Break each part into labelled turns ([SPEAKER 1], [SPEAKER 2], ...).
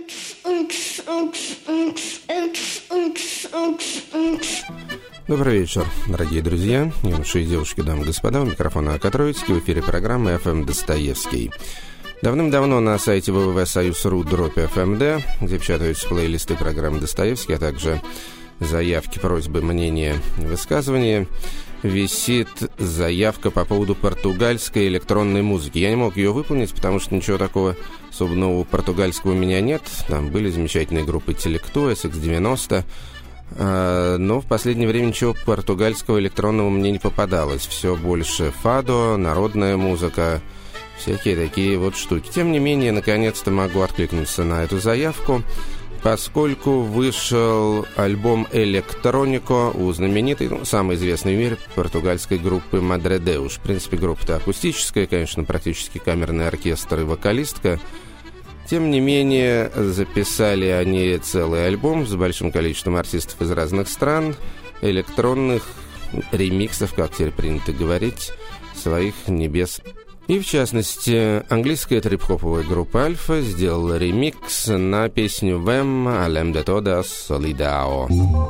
[SPEAKER 1] Добрый вечер, дорогие друзья, юноши и девушки, дамы и господа. У микрофона Катроицкий, в эфире программы «FM Достоевский». Давным-давно на сайте www.soyuz.ru/FMD, где печатаются плейлисты программы «Достоевский», а также заявки, просьбы, мнения, высказывания, висит заявка по поводу португальской электронной музыки. Я не мог ее выполнить, потому что ничего такого особенного португальского у меня нет. Там были замечательные группы Телекто, SX90, но в последнее время ничего португальского электронного мне не попадалось. Все больше фадо, народная музыка, всякие такие вот штуки. Тем не менее, наконец-то могу откликнуться на эту заявку, поскольку вышел альбом «Электронико» у знаменитой, самой известной в мире португальской группы «Madre Deus». В принципе, группа-то акустическая, конечно, практически камерный оркестр и вокалистка. Тем не менее, записали они целый альбом с большим количеством артистов из разных стран, электронных ремиксов, как теперь принято говорить, своих небес. И, в частности, английская трип-хоповая группа «Альфа» сделала ремикс на песню «Vem além de todas solidão».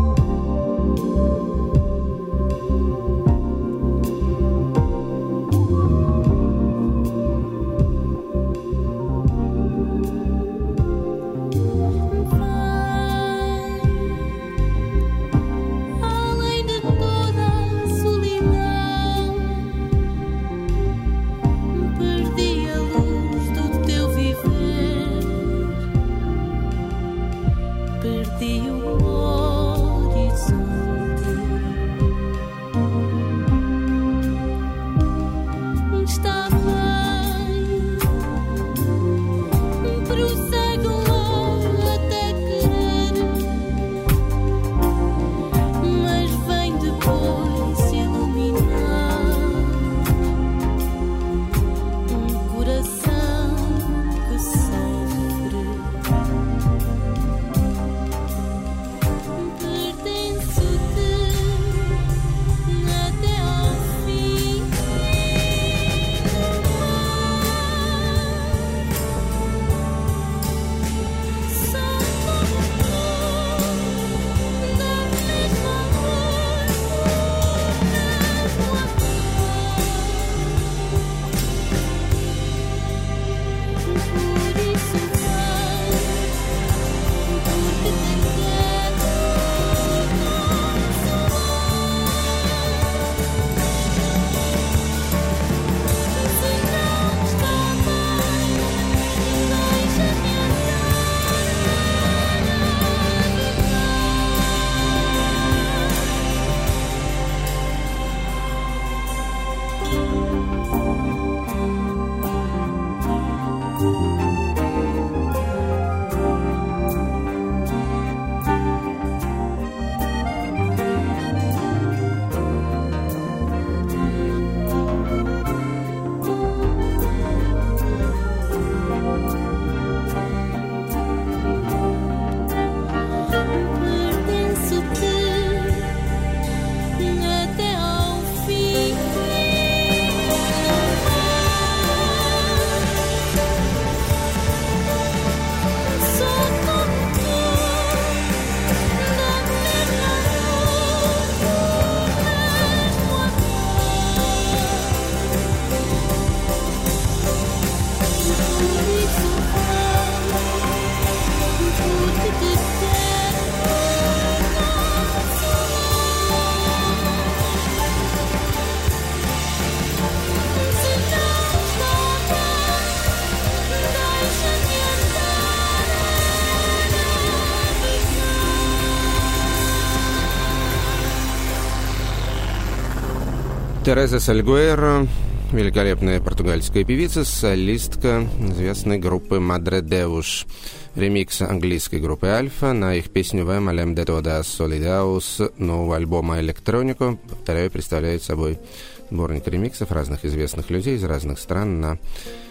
[SPEAKER 1] Тереза Сальгуэро, великолепная португальская певица, солистка известной группы Madre Deus. Ремикс английской группы «Альфа» на их песню «Vem além de todas solidão» с нового альбома «Электронико». Повторяю, представляет собой сборник ремиксов разных известных людей из разных стран на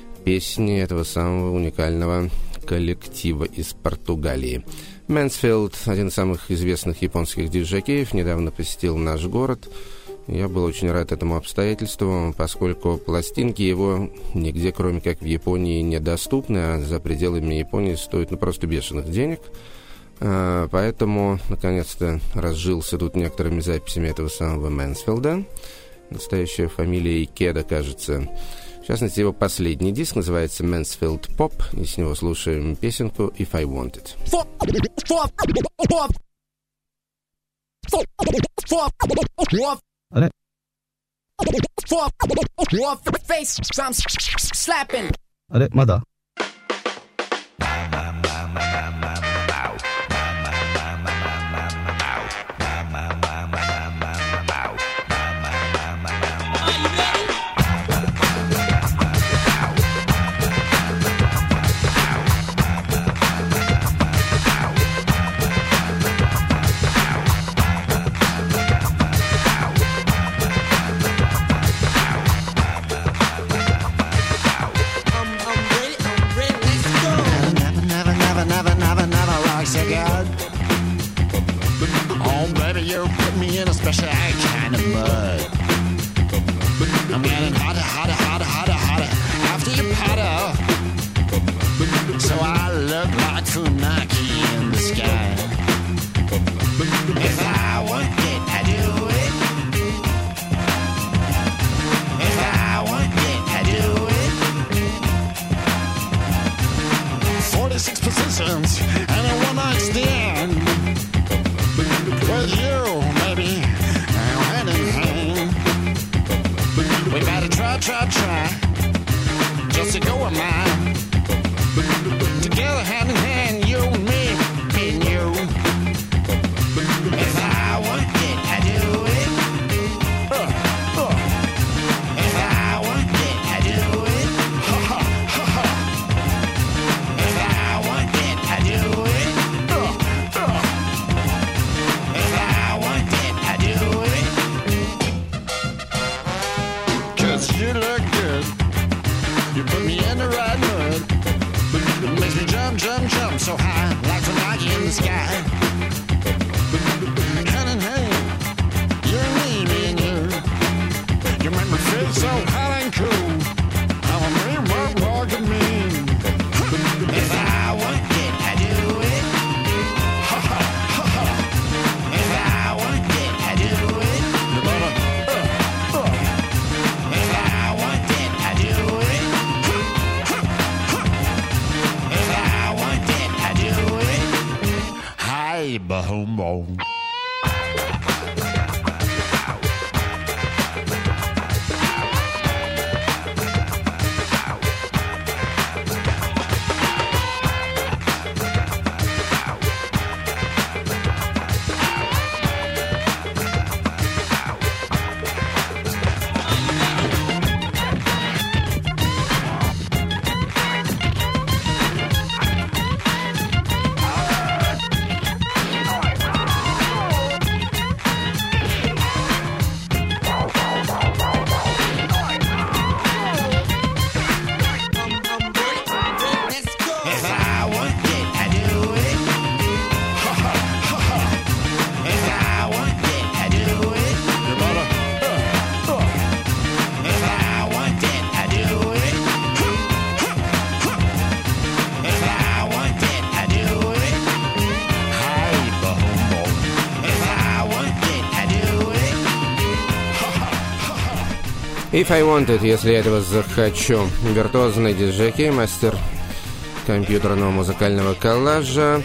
[SPEAKER 1] песни этого самого уникального коллектива из Португалии. Мэнсфилд, один из самых известных японских диджакеев, недавно посетил наш город. Я был очень рад этому обстоятельству, поскольку пластинки его нигде, кроме как в Японии, недоступны, а за пределами Японии стоят просто бешеных денег. Поэтому, наконец-то, разжился тут некоторыми записями этого самого Мэнсфилда. Настоящая фамилия Икеда, кажется. В частности, его последний диск называется «Mansfield Pop», и с него слушаем песенку «If I Want It».
[SPEAKER 2] अरे मदा
[SPEAKER 1] If I Want It, если я этого захочу. Виртуозный диджей, мастер компьютерного музыкального коллажа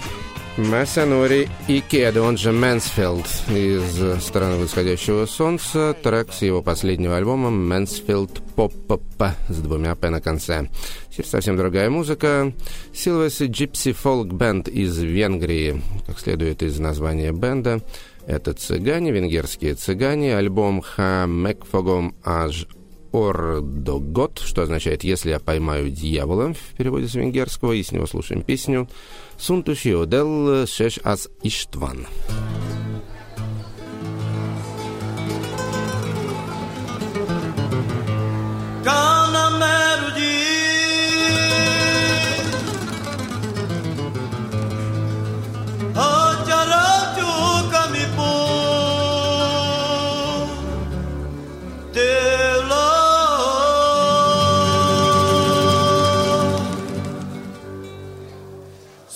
[SPEAKER 1] Масанори Икеда, он же Мэнсфилд, из «Страны восходящего солнца», трек с его последнего альбома «Mansfield Pop» с двумя «п» на конце. Теперь совсем другая музыка. Silvestre Gypsy Folk Band из Венгрии, как следует из названия бенда. Это цыгане, венгерские цыгане. Альбом «Ха Мекфогом Аж Ордогот», что означает «Если я поймаю дьявола» в переводе с венгерского. И с него слушаем песню «Сунтуши Одел Шеш Ас Иштван».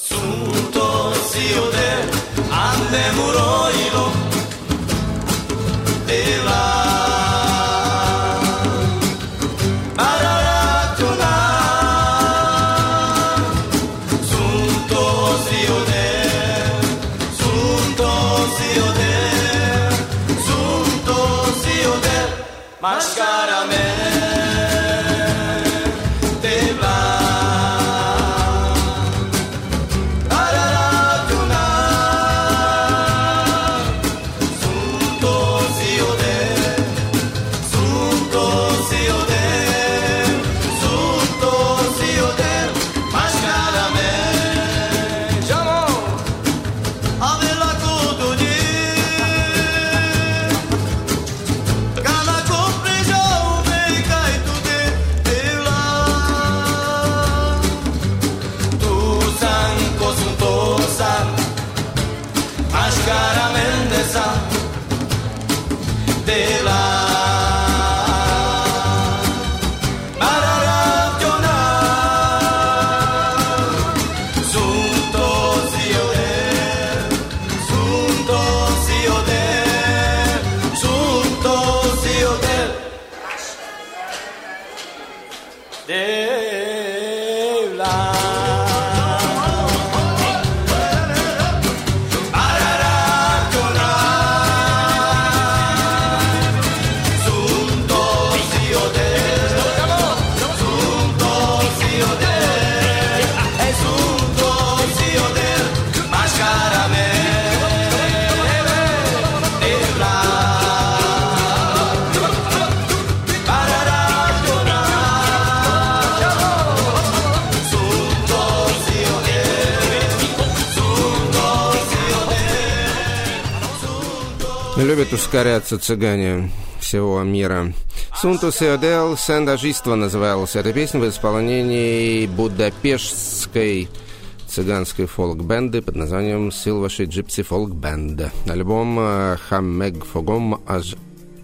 [SPEAKER 1] Любят ускоряться цыгане всего мира. «Сунту Сеодел Сендажиство» называлась эта песня в исполнении будапештской цыганской фолк-бенды под названием «Силваши Джипси Фолк Бенд». Альбом «Хаммег Фогом Аж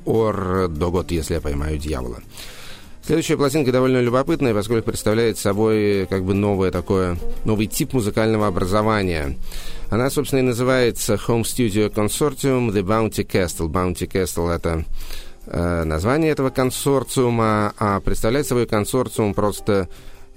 [SPEAKER 1] Ор Догот, если я поймаю дьявола». Следующая пластинка довольно любопытная, поскольку представляет собой как бы новый тип музыкального образования. Она, собственно, и называется Home Studio Consortium The Bounty Castle. Bounty Castle — это название этого консорциума, а представляет собой консорциум просто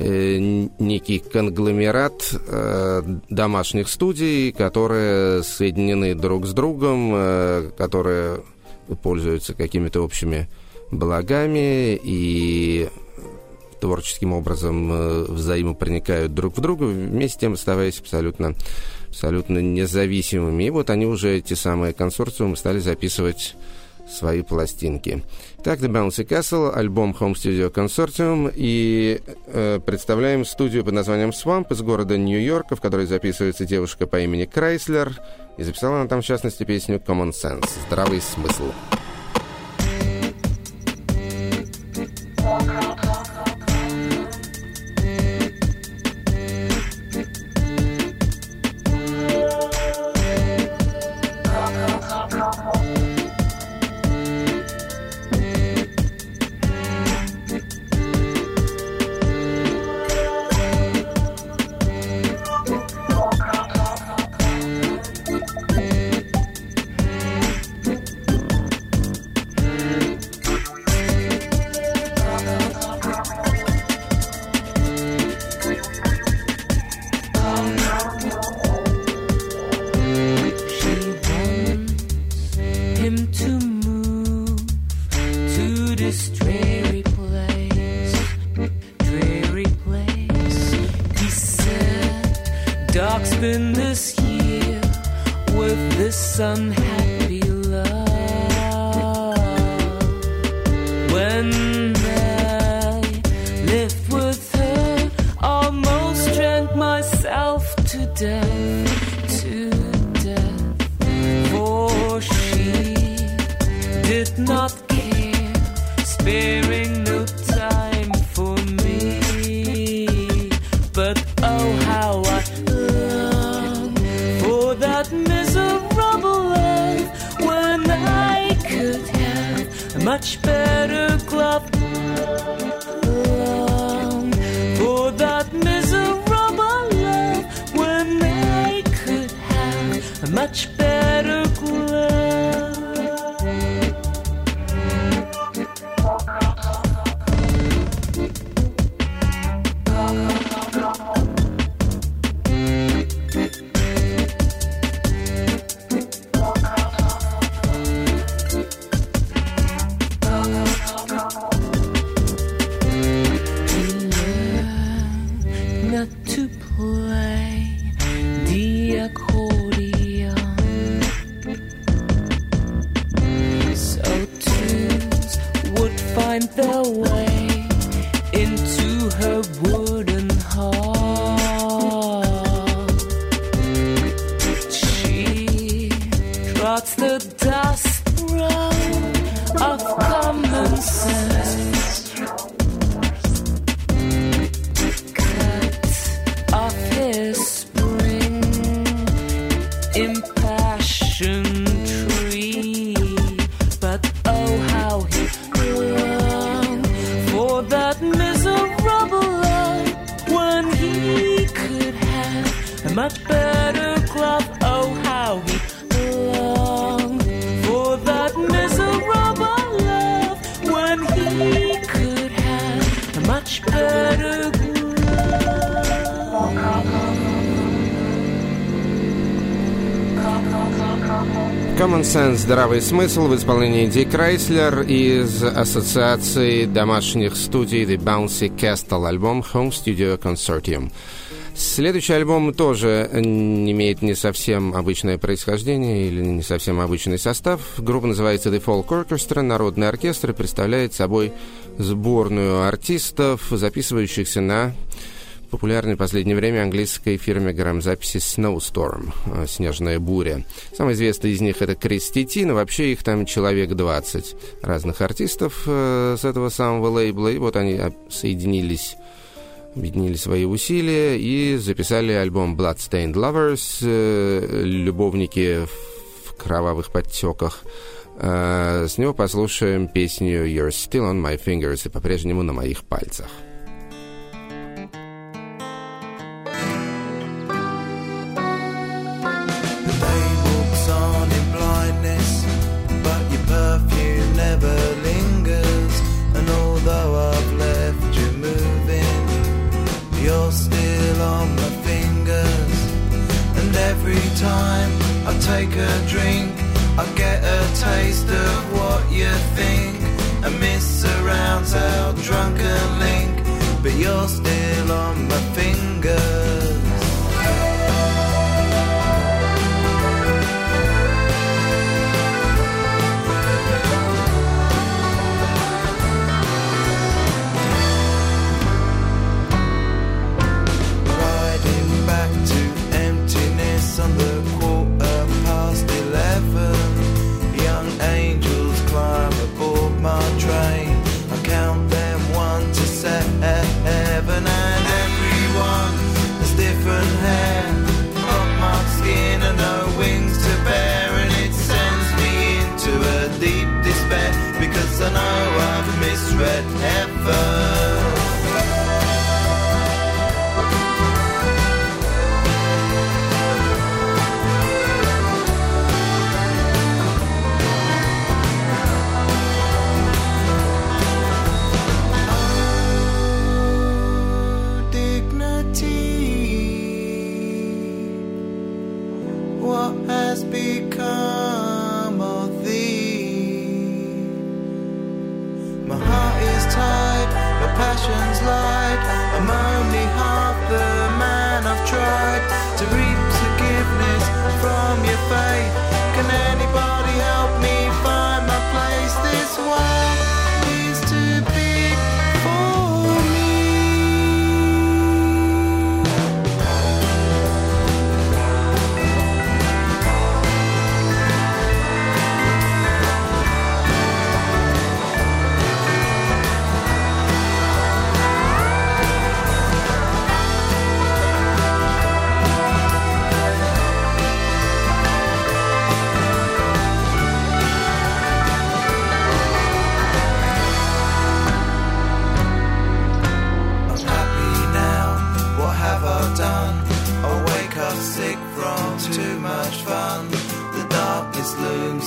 [SPEAKER 1] некий конгломерат домашних студий, которые соединены друг с другом, которые пользуются какими-то общими благами и творческим образом взаимопроникают друг в друга, вместе с тем оставаясь абсолютно независимыми. И вот они уже, эти самые консорциумы, стали записывать свои пластинки. Так, The Bouncy Castle, альбом Home Studio Consortium, и представляем студию под названием Swamp из города Нью-Йорка, в которой записывается девушка по имени Крайслер, и записала она там, в частности, песню Common Sense, здравый смысл.
[SPEAKER 3] Much better glove long for that miserable love when much better glove.
[SPEAKER 1] Common Sense, здравый смысл в исполнении Ди Крайслер из ассоциации домашних студий The Bouncy Castle, альбом Home Studio Consortium. Следующий альбом тоже имеет не совсем обычное происхождение или не совсем обычный состав. Группа называется The Folk Orchestra, народный оркестр, и представляет собой сборную артистов, записывающихся на популярной в последнее время английской фирме грамзаписи Snowstorm, «Снежная буря». Самый известный из них — это Крис Тити, но вообще их там человек 20 разных артистов с этого самого лейбла. И вот они объединили свои усилия и записали альбом Bloodstained Lovers, любовники в кровавых подтеках. С него послушаем песню You're Still on My Fingers, и по-прежнему на моих пальцах.
[SPEAKER 4] Every time I take a drink, I get a taste of what you think. A mist surrounds our drunken link, but you're still on my fingers. On the 11:15, young angels climb aboard my train. I count them 1 to 7, and everyone has different hair, pockmarked skin and no wings to bear, and it sends me into a deep despair because I know I've misread heaven. Passion's light, I'm only half the man I've tried to reap forgiveness from your faith. Can anybody help me find my place? This world is too big for me. Sick from too much fun.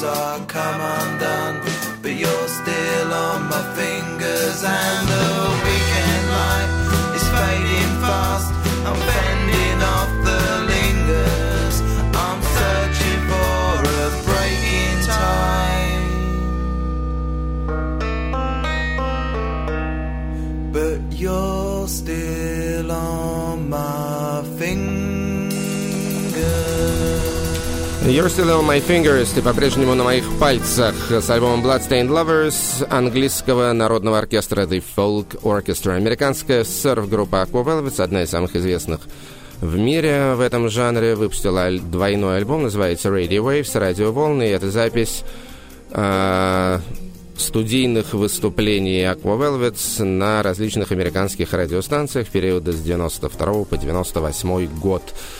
[SPEAKER 4] are come undone, but you're still on my fingers, and the weekend light is fading fast. I'm fending off the lingers, I'm searching for a break in time, but you're still on my fingers.
[SPEAKER 1] You're Still on My Fingers, ты по-прежнему на моих пальцах, с альбомом Bloodstained Lovers английского народного оркестра The Folk Orchestra. Американская серф-группа Aqua Velvets, одна из самых известных в мире в этом жанре, выпустила двойной альбом, называется Radio Waves, радиоволны, и это запись студийных выступлений Aqua Velvets на различных американских радиостанциях в период с 92 по 98 год.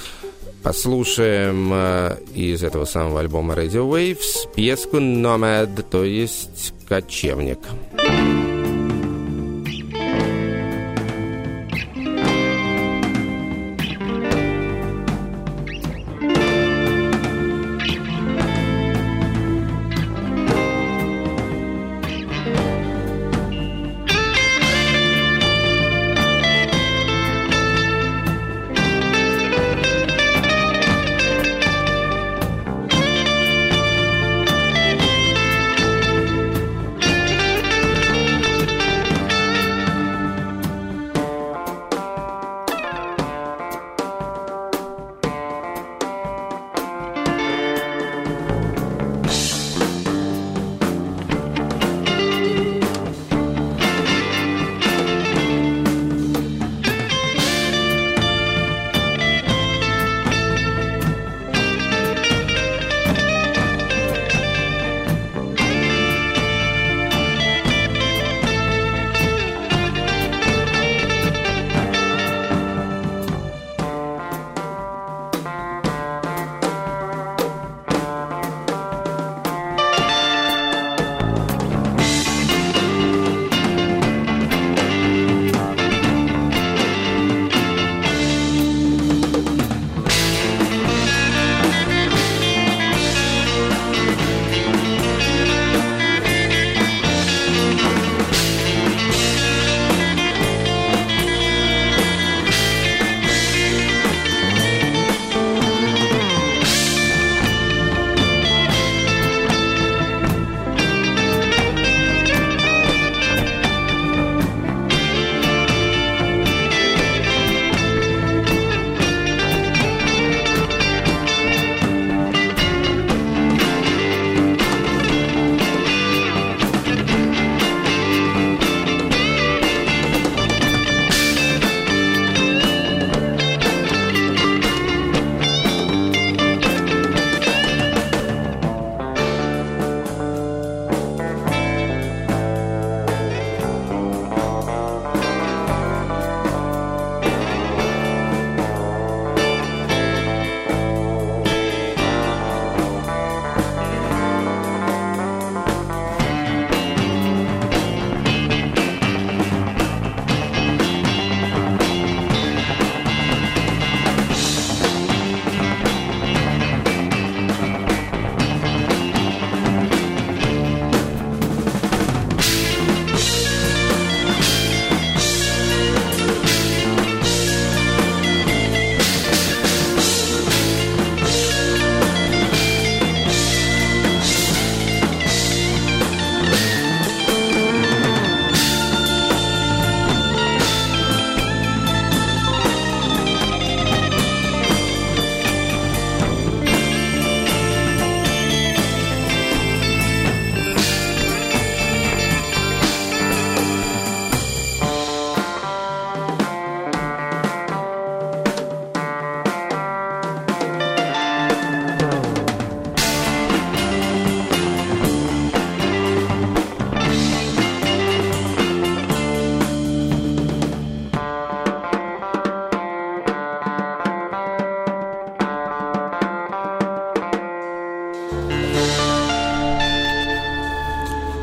[SPEAKER 1] Послушаем из этого самого альбома Radio Waves пьеску Nomad, то есть «Кочевник».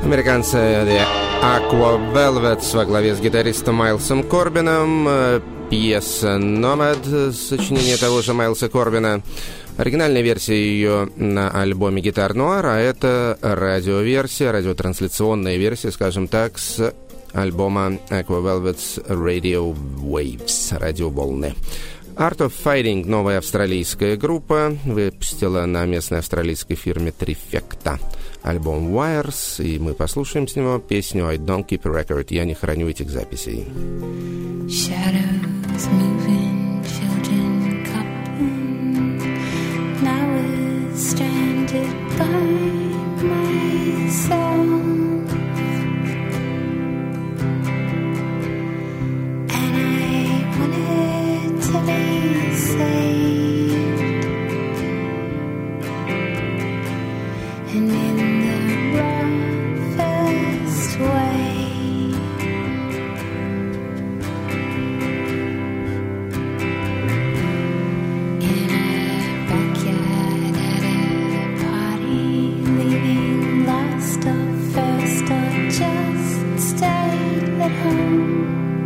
[SPEAKER 1] Американцы The Aqua Velvets во главе с гитаристом Майлсом Корбином пьеса «Nomad», сочинение того же Майлса Корбина. Оригинальная версия ее на альбоме «Гитар Нуар», а это радиоверсия, радиотрансляционная версия, скажем так, с альбома Aqua Velvet's Radio Waves, радиоволны. Art of Fighting, новая австралийская группа, выпустила на местной австралийской фирме Trifecta альбом Wires, и мы послушаем с него песню I Don't Keep a Record, я не храню этих записей.
[SPEAKER 5] Shadows moving, children coupling, now we're stranded by myself. To be saved, and in the roughest way, in a backyard at a party, leaving last or first or just stayed at home.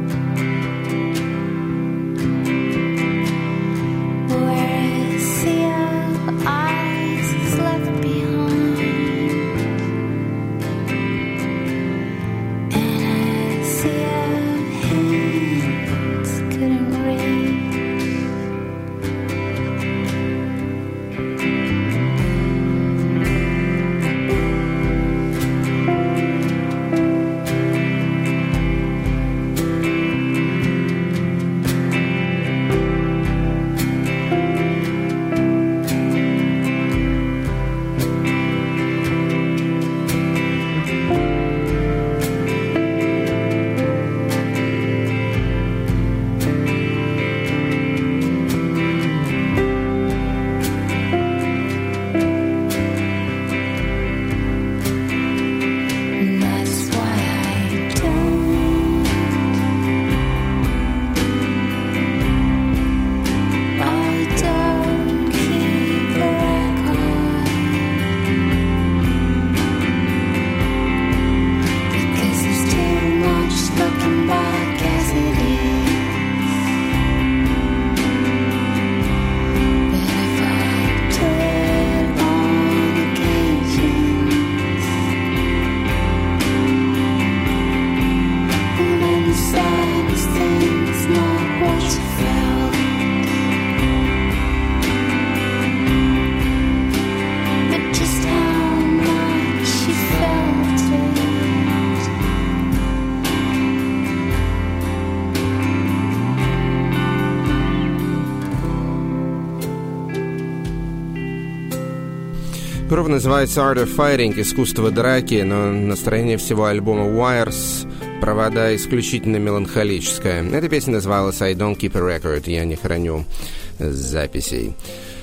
[SPEAKER 1] Группа называется Art of Fighting, искусство драки, но настроение всего альбома Wires, провода исключительно меланхолическое. Эта песня называлась I Don't Keep a Record, я не храню записей.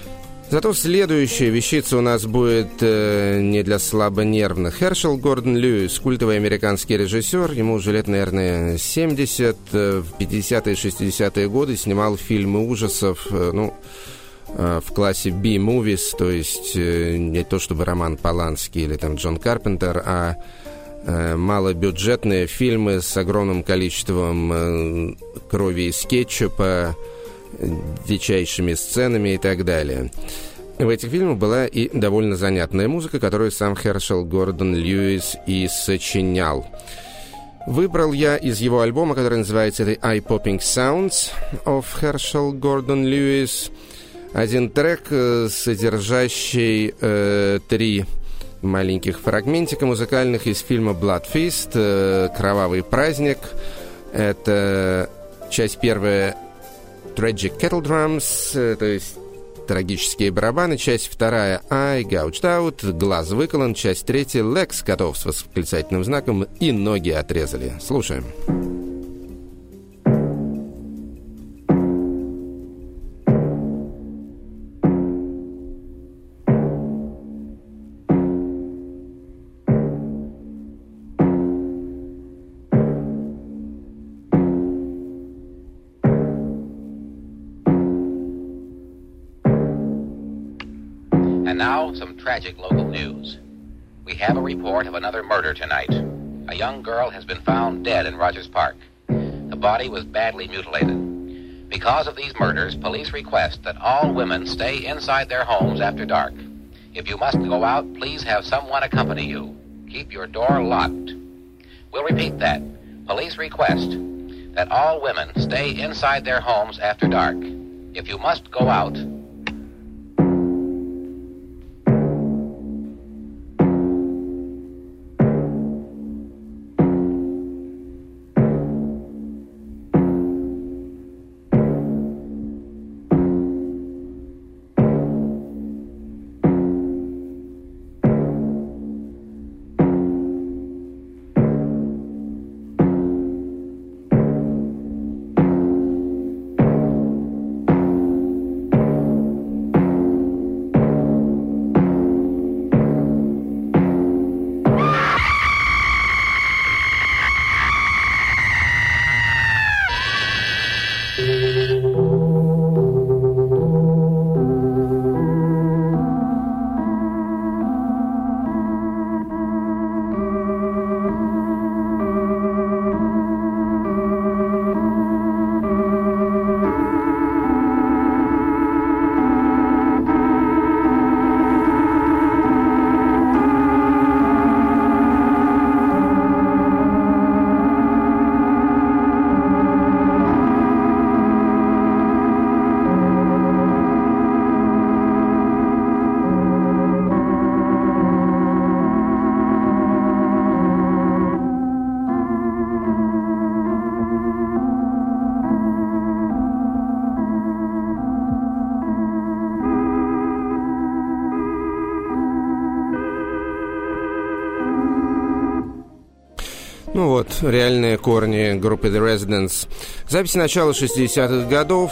[SPEAKER 1] Зато следующая вещица у нас будет не для слабонервных. Хершел Гордон Льюис, культовый американский режиссер, ему уже лет, наверное, 70, в 50-е, 60-е годы снимал фильмы ужасов, в классе B-movies, то есть не то чтобы Роман Поланский или там Джон Карпентер, а малобюджетные фильмы с огромным количеством крови из кетчупа, дичайшими сценами и так далее. В этих фильмах была и довольно занятная музыка, которую сам Хершел Гордон Льюис и сочинял. Выбрал я из его альбома, который называется The Eye-Popping Sounds of Herschel Gordon Lewis, один трек, содержащий 3 маленьких фрагментика музыкальных из фильма Blood Feast, «Кровавый праздник». Это часть первая Tragic Kettle Drums, то есть трагические барабаны, часть вторая Eye Gouged Out, глаз выколон, часть третья Legs котов с восклицательным знаком и ноги отрезали. Слушаем.
[SPEAKER 6] And now, some tragic local news. We have a report of another murder tonight. A young girl has been found dead in Rogers Park. The body was badly mutilated. Because of these murders, police request that all women stay inside their homes after dark. If you must go out, please have someone accompany you. Keep your door locked. We'll repeat that. Police request that all women stay inside their homes after dark. If you must go out,
[SPEAKER 1] Ну вот, реальные корни группы The Residents. Запись начала 60-х годов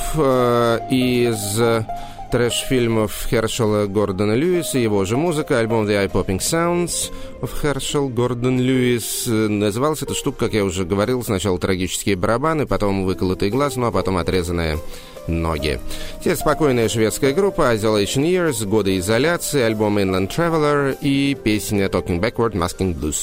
[SPEAKER 1] из трэш-фильмов Хершела Гордона Льюиса, его же музыка, альбом The Eye-Popping Sounds of Herschel Gordon Lewis. Называлась эта штука, как я уже говорил, сначала трагические барабаны, потом выколотый глаз, ну а потом отрезанные ноги. Теперь спокойная шведская группа Isolation Years, годы изоляции, альбом Inland Traveler и песня Talking Backward, Masking Blues.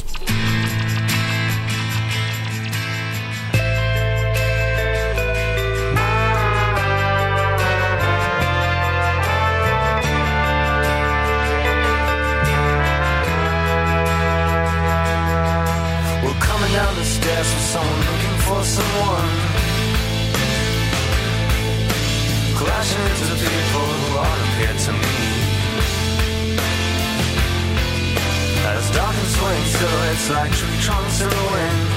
[SPEAKER 4] Like tree trunks in the wind,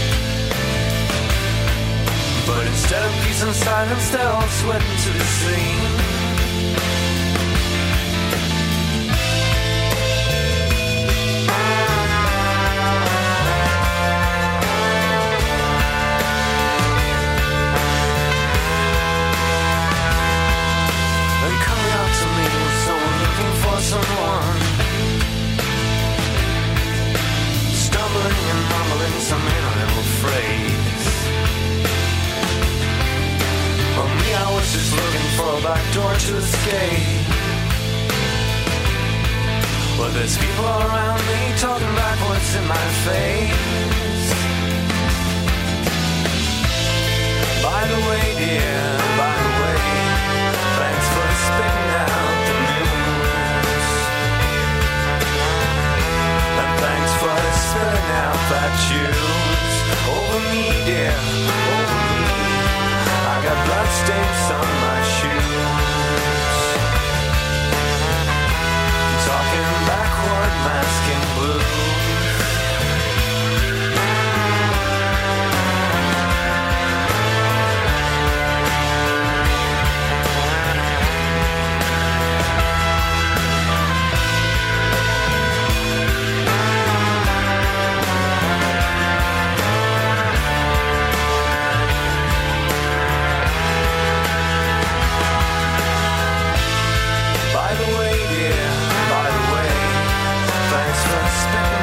[SPEAKER 4] but instead of peace and silence, they're all sweating to the scene. And coming out to me with someone looking for someone, stumbling and mumbling some inaudible phrase. For me, I was just looking for a back door to escape. Well, there's people all around me talking backwards in my face. By the way, dear, by the way, thanks for spitting out the news. And thanks for spilling out that juice over me, dear, over me. I got bloodstains on my shoes. Talking backward, masking blues. By the way, dear, by the way, thanks for spending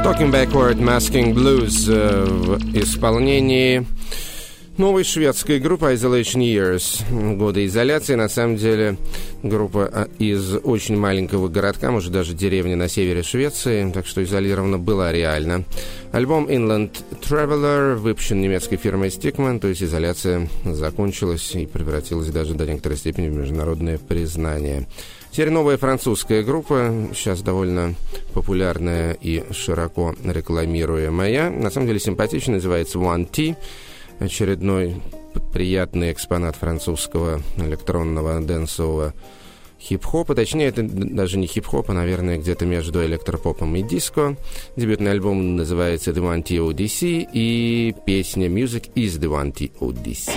[SPEAKER 1] Talking Backward Masking Blues в исполнении новой шведской группы Isolation Years. Годы изоляции. На самом деле группа из очень маленького городка, может даже деревни на севере Швеции, так что изолирована была реально. Альбом Inland Traveler выпущен немецкой фирмой Stickman, то есть изоляция закончилась и превратилась даже до некоторой степени в международное признание. Теперь новая французская группа, сейчас довольно популярная и широко рекламируемая. На самом деле симпатичная, называется One T. Очередной приятный экспонат французского электронного дэнсового хип-хопа. Точнее, это даже не хип-хоп, а, наверное, где-то между электропопом и диско. Дебютный альбом называется The One T Odyssey, и песня Music is the One T Odyssey.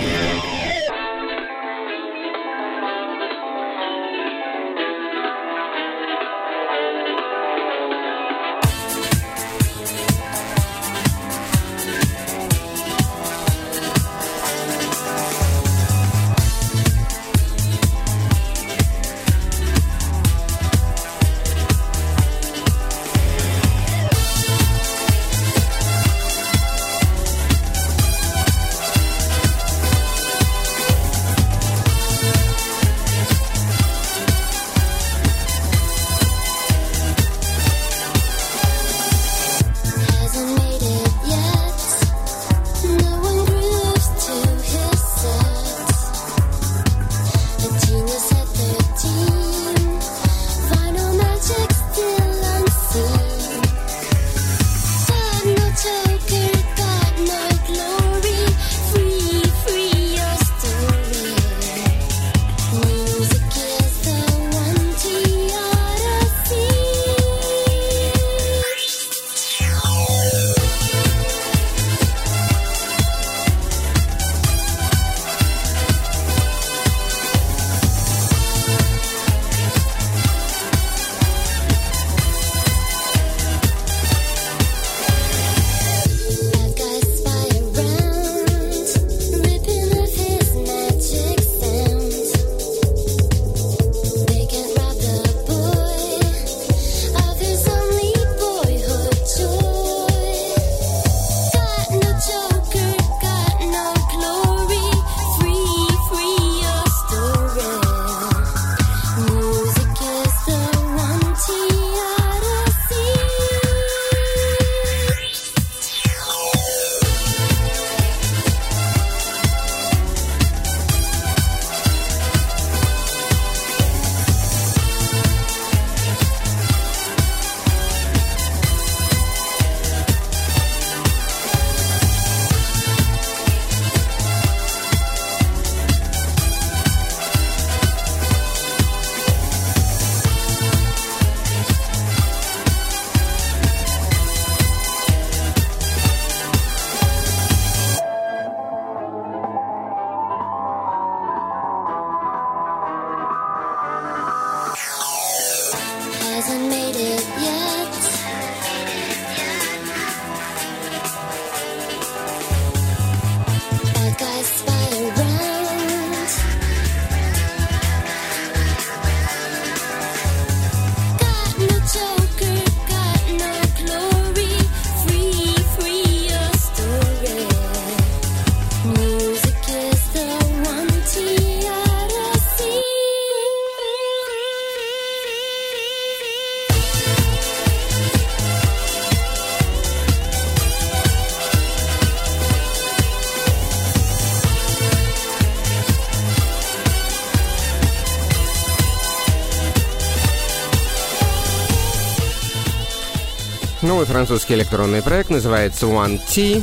[SPEAKER 1] Новый французский электронный проект называется One T.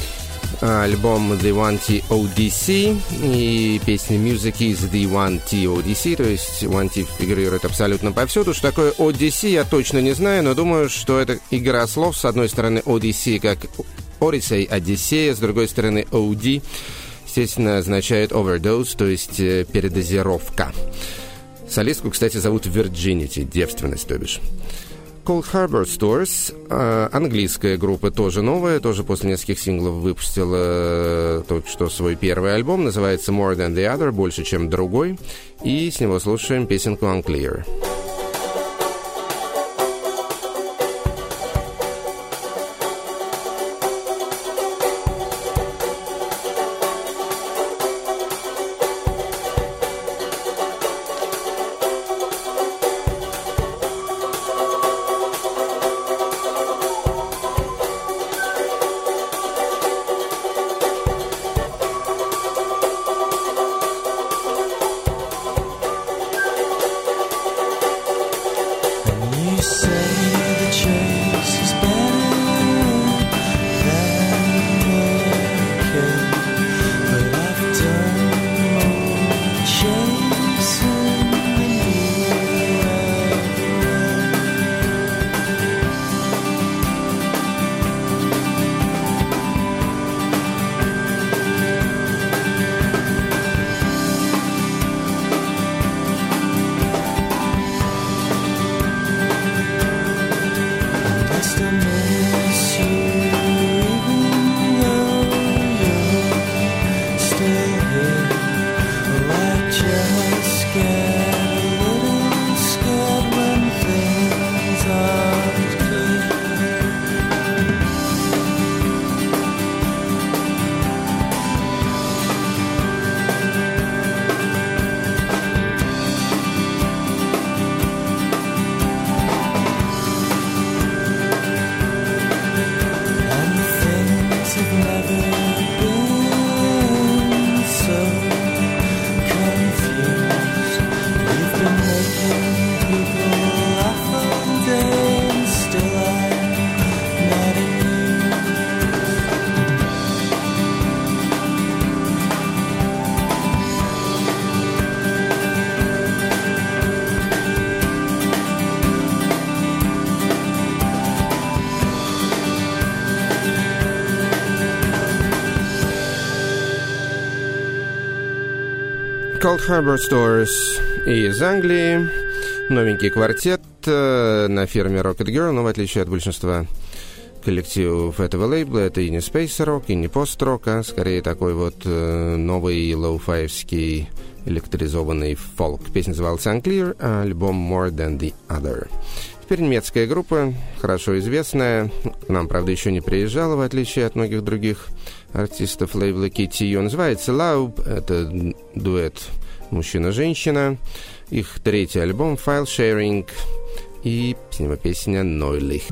[SPEAKER 1] Альбом The One T Odyssey и песня Music is the One T Odyssey, то есть One T фигурирует абсолютно повсюду. Что такое Odyssey, я точно не знаю, но думаю, что это игра слов. С одной стороны Odyssey как Odyssey, Одиссея, с другой стороны OD, естественно, означает overdose, то есть передозировка. Солистку, кстати, зовут Virginity, девственность, то бишь. Cold Harbor Stores, английская группа, тоже новая, тоже после нескольких синглов выпустила только что свой первый альбом, называется More Than The Other, больше, чем другой, и с него слушаем песенку Unclear. Cold Harbor Stores из Англии. Новенький квартет на фирме Rocket Girl, но в отличие от большинства коллективов этого лейбла, это и не спейс-рок, и не пост-рок, а скорее такой вот новый лоу-фаевский электризованный фолк. Песня называлась Unclear, а альбом More Than The Other. Теперь немецкая группа, хорошо известная, к нам, правда, еще не приезжала, в отличие от многих других артистов лейбла Kitty. Ее называется Laub, это дуэт мужчина-женщина. Их третий альбом File Sharing и с него песня Neulich.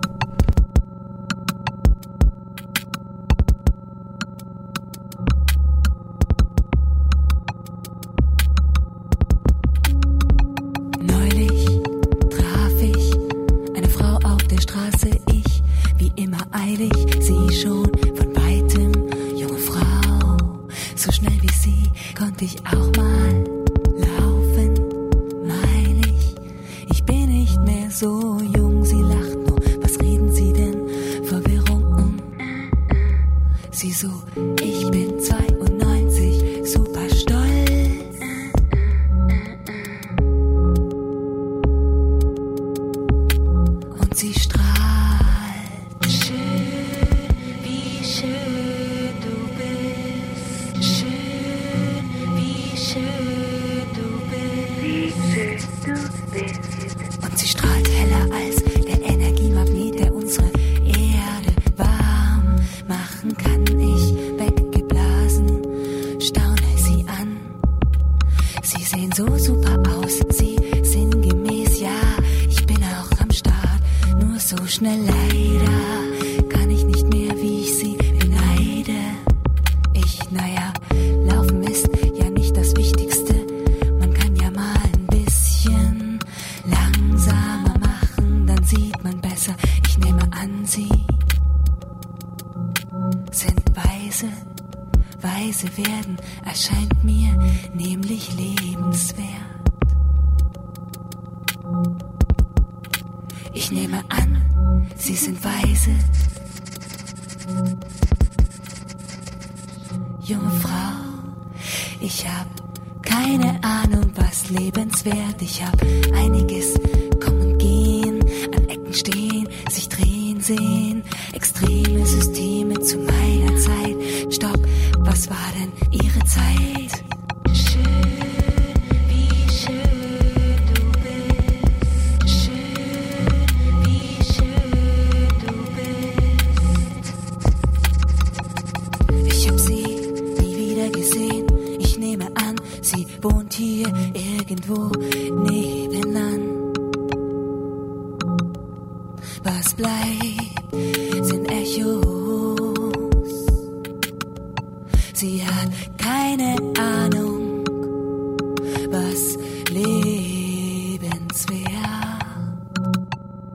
[SPEAKER 7] Werden erscheint mir nämlich lebenswert. Ich nehme an, sie sind weise. Junge Frau, ich hab keine Ahnung, was lebenswert. Ich hab einiges kommen und gehen, an Ecken stehen, sich drehen sehen. Extreme Systeme zu meiner Zeit. Stopp, was war denn ihre Zeit? Schön, wie schön du bist. Schön, wie schön du bist. Ich hab sie nie wieder gesehen. Ich nehme an, sie wohnt hier irgendwo nebenan. Was bleibt, sind Echos. Sie hat keine Ahnung, was lebenswert.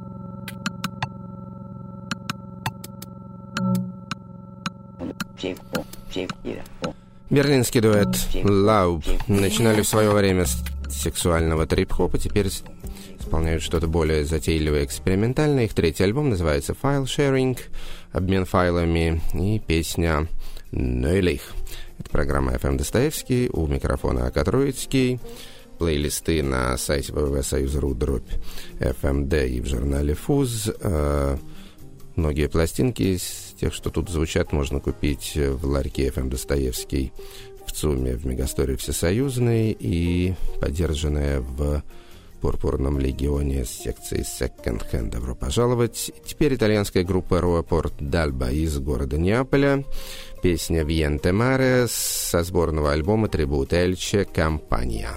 [SPEAKER 1] Берлинский дуэт «Laub» начинали в свое время с сексуального трип-хопа, теперь исполняют что-то более затейливое, экспериментальное. Их третий альбом называется «File Sharing», обмен файлами, и песня «Neulich». Это программа FM Достоевский, у микрофона Ака Троицкий. Плейлисты на сайте www.soyuz.ru/fmd и в журнале «Фуз». Многие пластинки из тех, что тут звучат, можно купить в ларьке FM Достоевский в ЦУМе, в Мегасторе Всесоюзной, и подержанная в Пурпурном легионе с секцией Second Hand. Добро пожаловать. Теперь итальянская группа Ruaport d'Alba из города Неаполя. Песня «Viente Mare» со сборного альбома «Tributo Elche Campania».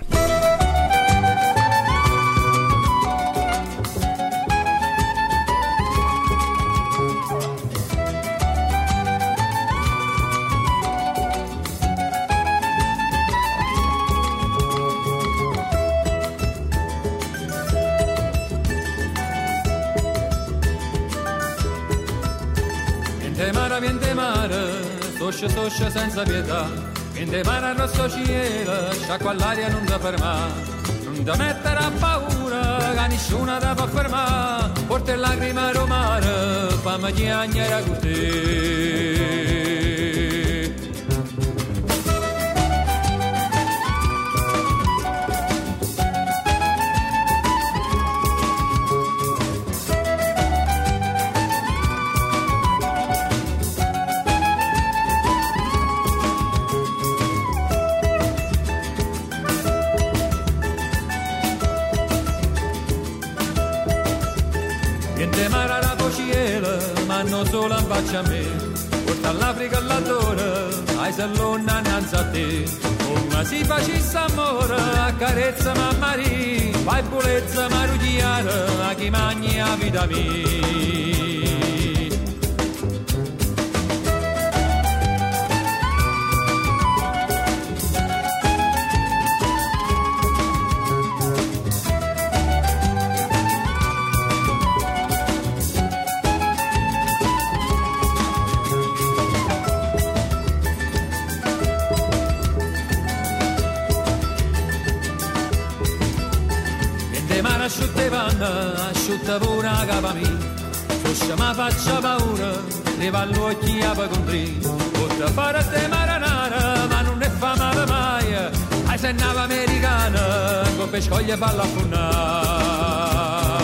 [SPEAKER 8] Viente mare, soscia senza pietà. Viente mare al rosso cielo, sciacqua all'aria non da fermare. Non da mettere a paura, che nessuna da può fermare. Porta lacrime romare, fammi chiagnare con te. Solo in faccia a me, porta all'Africa all'allora, ai sallonna innanzi a te. Come si facesse amore, accarezza mamma ri, fai pulezza marugliara, a chi mangi la vita mia. Asciutta pure la capa mia, forse mi faccia paura, rivallo occhi a contri, potrà fare a te maranara, ma non ne fa male mai, ai se nave americana, con pescoglie falla affonnare.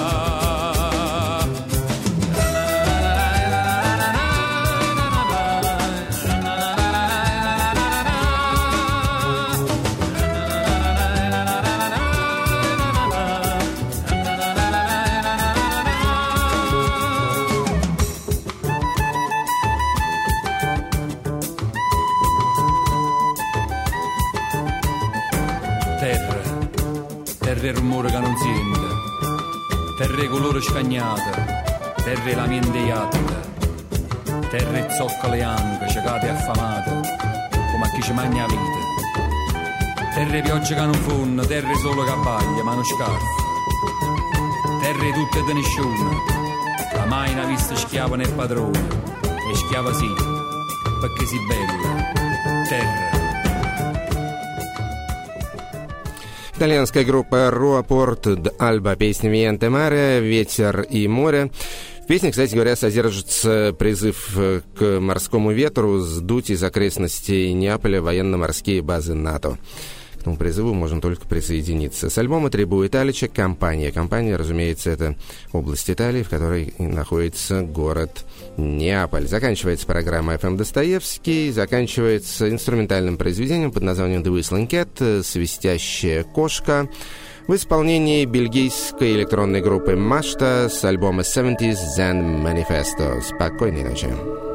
[SPEAKER 8] Terra il rumore che non sente, terra il colore scagnato, terra la mente iatta, terra il zoccole anche, cecate affamate, come a chi ci mangia la vita. Terra pioggia che non fonno, terra solo che abbaglia, ma non scarfa. Terra tutte e nessuno, la mai una vista schiava nel padrone, e schiava sì, perché si bella, terra.
[SPEAKER 1] Итальянская группа Ruaport d'Alba, песня «Viente Mare», «Ветер и море». В песне, кстати говоря, содержится призыв к морскому ветру сдуть из окрестностей Неаполя военно-морские базы НАТО. К этому призыву можно только присоединиться. С альбома «Tributo Elche Campania». Кампания, разумеется, это область Италии, в которой находится город Неаполь. Заканчивается программа FM Достоевский, заканчивается инструментальным произведением под названием «The Whistling Cat», «Свистящая кошка», в исполнении бельгийской электронной группы «Машта» с альбома «70s Zen Manifesto». Спокойной ночи.